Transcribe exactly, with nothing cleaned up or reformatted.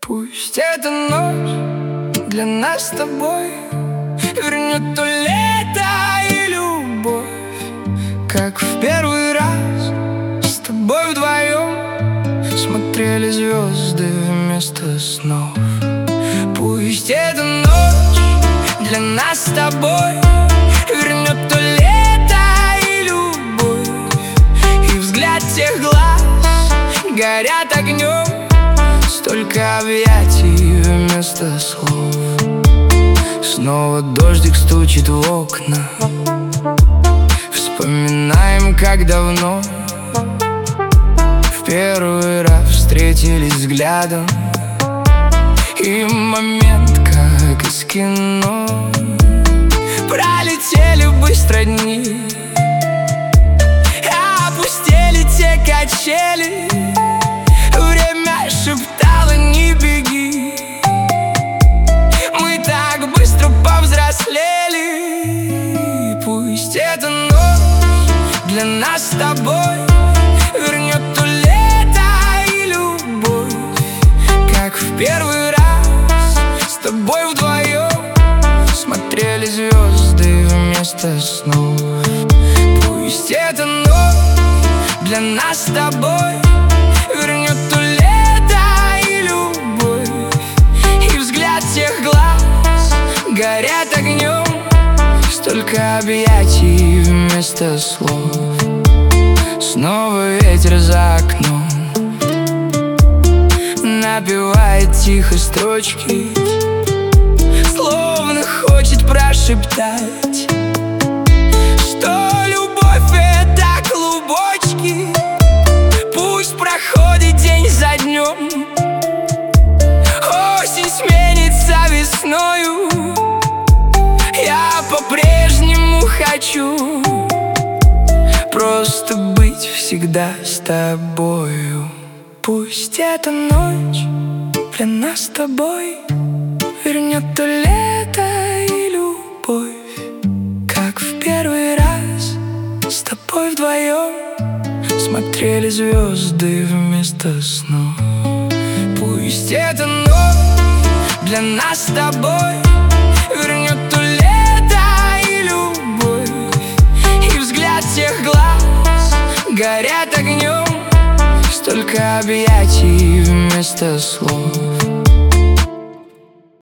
Пусть эта ночь для нас с тобой вернет то лето и любовь, как в первый раз с тобой вдвоем смотрели звезды вместо снов. Пусть эта ночь для нас с тобой вернет то лето и любовь, и взгляд тех глаз горят огнем, столько объятий вместо слов. Снова дождик стучит в окна, вспоминаем, как давно в первый раз встретились взглядом, и момент, как из кино. Пролетели быстро дни, опустели те качели. Время шептало: не беги. Мы так быстро повзрослели. Пусть эта ночь для нас с тобой вернет то лето и любовь, как в первый раз с тобой вдвоем смотрели звезды вместо снов. Пусть эта ночь для нас с тобой вернет то лето и любовь, и взгляд тех глаз горят огнем, столько объятий вместо слов. Снова ветер за окном напевает тихо строчки, словно хочет прошептать, что любовь — это клубочки. Пусть проходит день за днем, осень сменится весною, я по-прежнему хочу просто быть всегда с тобою. Пусть эта ночь для нас с тобой вернет то лето и любовь, как в первый раз с тобой вдвоем смотрели звезды вместо снов. Пусть эта ночь для нас с тобой вернет то лето и любовь, и взгляд тех глаз горят огнем, столько объятий вместо слов.